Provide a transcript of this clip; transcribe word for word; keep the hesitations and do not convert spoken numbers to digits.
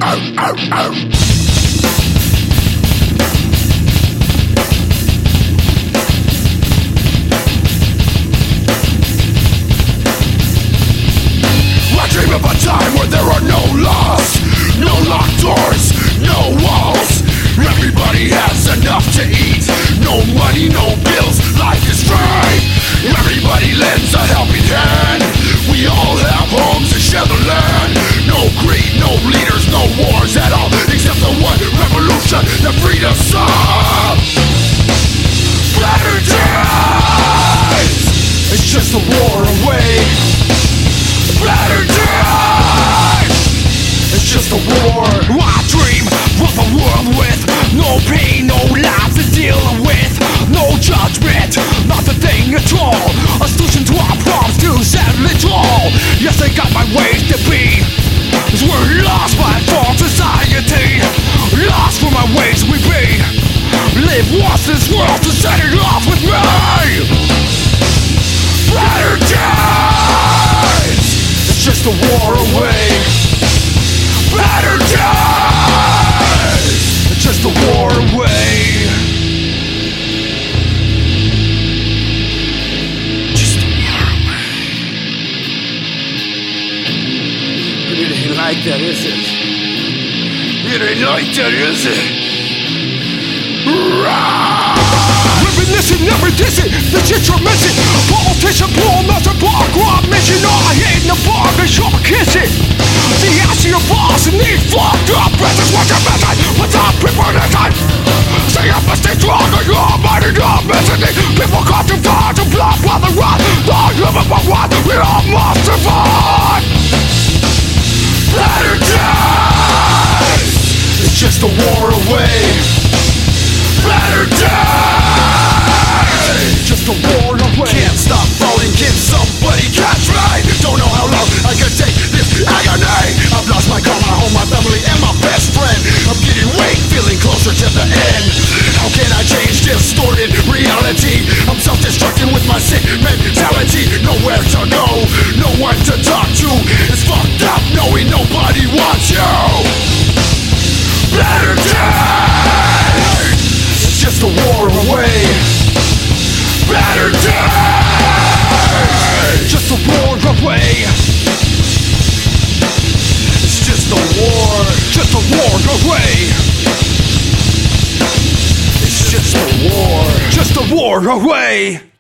dream of a time where there are no laws, no locked doors, no walls. Everybody has enough to eat. No money, no bills, life is free. Everybody lends a helping hand. We all have homes and share the land. No greed, no leaders, no wars at all, except the one revolution that freed us all. Better days, it's just a war away. Better days, it's just a war. I dream of a world with no pain, no lives to deal with, no judgment, not a thing at all. A solution to our problems to settle it all. Yes, I got my ways to be. Cause we're lost by false society, lost from my ways we be. Live once this world to set it off with me. Better days, it's just a war away. Better days, it's just a war away. Just a war away. It ain't like that, is it? It ain't like that, is it? Reminiscing, never dissing, the shit you're missing. Politician, pull master, bar, grab mission. I hate in the bar, they show me kissing. The ass of your boss and these fucked up presses. What you're missing, what's up, people listen. Stay up and stay strong, and you're mighty not missing it. People got too far to block while they run. Not living but one, we all must survive. Better days, it's just a war away. Better days, just a war away. Can't stop falling, can somebody catch me? Don't know how long I can take this agony. I've lost my car, my home, my family, and my best friend. I'm getting weak, feeling closer to the end. How can I change distorted reality? I'm self-destructing with my sick mentality. Nowhere to go, no one to talk to. It's fucked up knowing nobody wants you. Better days, it's just a war away. Better days, just a war away. It's just a war, just a war away. It's just a war, just a war away.